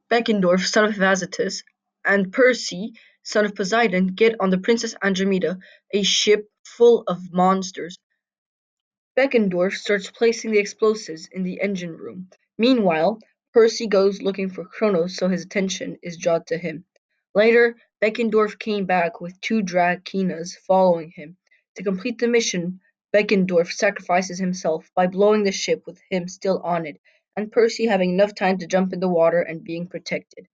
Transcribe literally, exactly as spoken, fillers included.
Beckendorf, son of Vazatus, and Percy, son of Poseidon, get on the Princess Andromeda, a ship full of monsters. Beckendorf starts placing the explosives in the engine room. Meanwhile, Percy goes looking for Kronos, so his attention is drawn to him. Later, Beckendorf came back with two Drakinas following him. To complete the mission, Beckendorf sacrifices himself by blowing the ship with him still on it, and Percy having enough time to jump in the water and being protected.